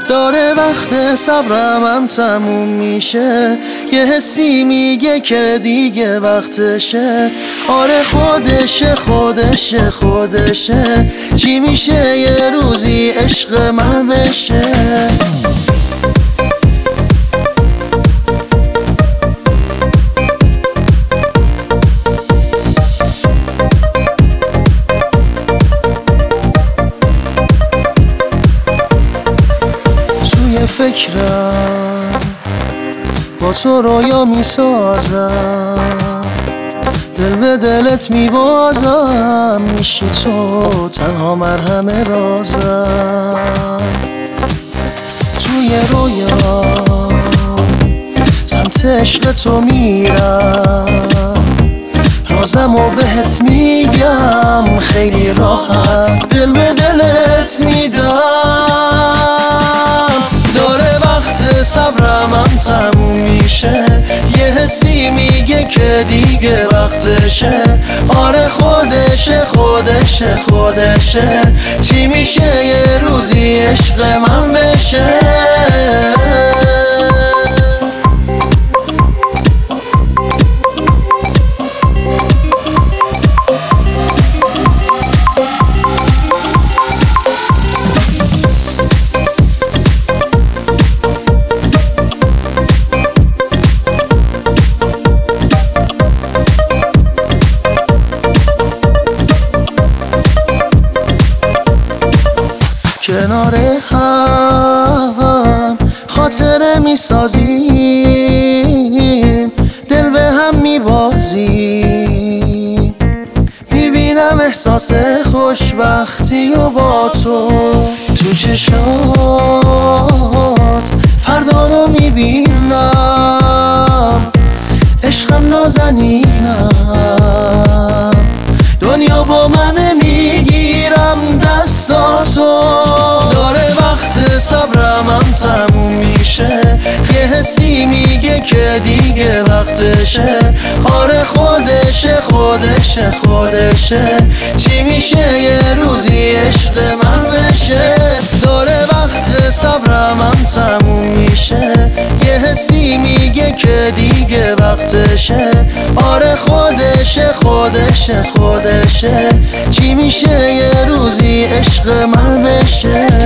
داره وقت صبرم هم تموم میشه، یه حسی میگه که دیگه وقتشه. آره خودشه خودشه خودشه، چی میشه یه روزی عشق من بشه. فکرم با تو رویا میسازم، دل به دلت میبازم، میشی تو تنها مرهم رازم. توی رویا سمت عشق تو میرم، رازمو بهت میگم خیلی راحت، دل به دلت میدم. صبرم هم تموم میشه، یه حسی میگه که دیگه وقتشه. آره خودشه خودشه خودشه، چی میشه یه روزی عشق من بشه. کنار هم خاطره میسازیم، دل به هم میبازیم، میبینم احساس خوشبختی و با تو چشات فردا رو میبینم، عشقم نازنینم، دنیا با من میگیرم دستاتو. داره وقت صبرم هم تموم میشه، یه حسی میگه که دیگه وقتشه. آره خودشه خودشه خودشه، چی میشه یه روزی عشق من بشه. داره وقت صبرم هم تموم میشه، یه حسی میگه که دیگه وقتشه. آره خودشه خودشه خودشه، چی میشه یه روزی عشق من بشه.